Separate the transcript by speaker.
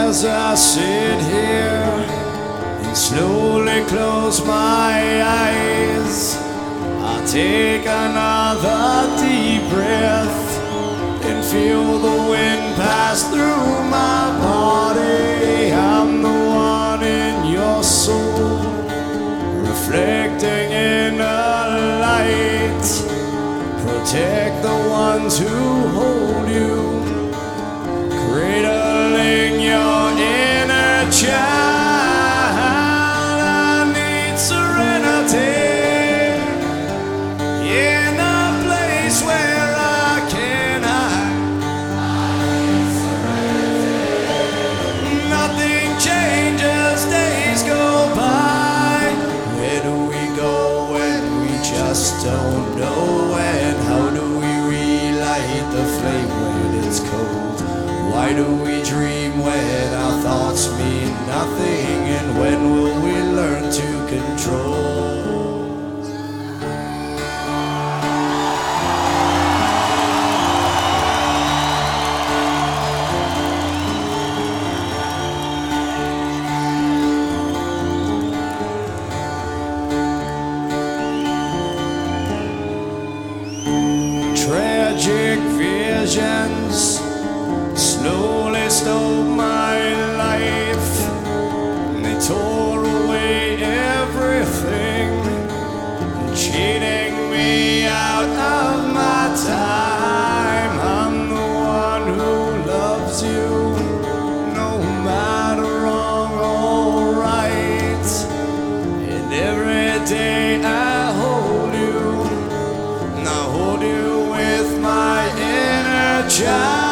Speaker 1: as I sit here and slowly close my eyes, I take another deep breath and feel the wind pass through my body. I'm the one in your soul, reflecting in a light. Protect the ones who hold you, cradling your inner child. I need serenity in a place where I can hide. Nothing changes, days go by. Where do we go when we just don't know? And how do we relight the flame when it's cold? Why do we dream when our thoughts mean nothing? And when will we learn to control? Tragic visions slowly stole my life. They tore away everything, cheating me out of my time. I'm the one who loves you, no matter wrong or right. And every day I hold you, and I hold you with my inner child.